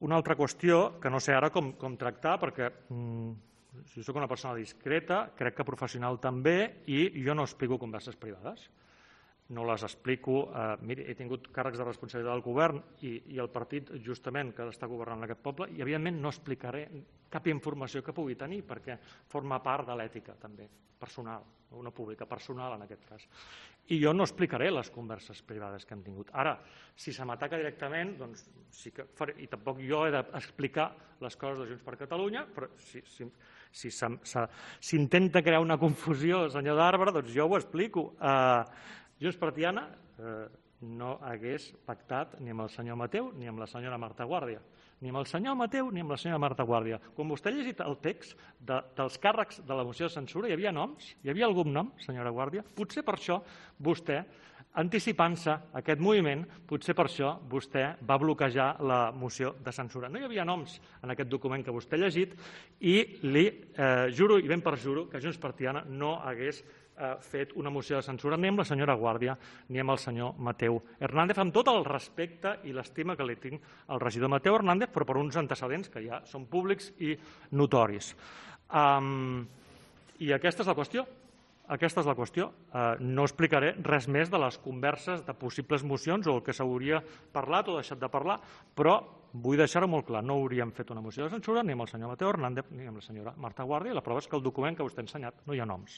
Una altra qüestió que no sé ara com tractar, perquè jo soc una persona discreta, crec que professional també, i jo no explico converses privades. No les explico. Miri, he tingut càrrecs de responsabilitat del govern i el partit justament que està governant en aquest poble, i evidentment no explicaré cap informació que pugui tenir, perquè forma part de l'ètica també, personal, no pública, personal en aquest cas. I jo no explicaré les converses privades que hem tingut. Ara, si se m'ataca directament, doncs sí que faré, i tampoc jo he d'explicar les coses de Junts per Catalunya, però si s'intenta crear una confusió, senyor d'Arbre, doncs jo ho explico. Junts per Tiana no hagués pactat ni amb el senyor Mateu ni amb la senyora Marta Guàrdia. Ni amb el senyor Mateu ni amb la senyora Marta Guàrdia. Quan vostè ha llegit el text dels càrrecs de la moció de censura, hi havia noms? Hi havia algun nom, senyora Guàrdia? Potser per això vostè, anticipant-se a aquest moviment, potser per això vostè va bloquejar la moció de censura. No hi havia noms en aquest document que vostè ha llegit i li juro i ben perjuro que Junts per Tiana no hagués fet una moció de censura ni amb la senyora Guàrdia ni amb el senyor Mateu Hernández, amb tot el respecte i l'estima que li tinc al regidor Mateu Hernández, però per uns antecedents que ja són públics i notoris. I aquesta és la qüestió. Aquesta és la qüestió. No explicaré res més de les converses de possibles mocions o el que s'hauria parlat o deixat de parlar, però vull deixar-ho molt clar. No hauríem fet una moció de censura ni amb el senyor Mateu Hernández ni amb la senyora Marta Guàrdia, i la prova és que el document que vostè ha ensenyat no hi ha noms.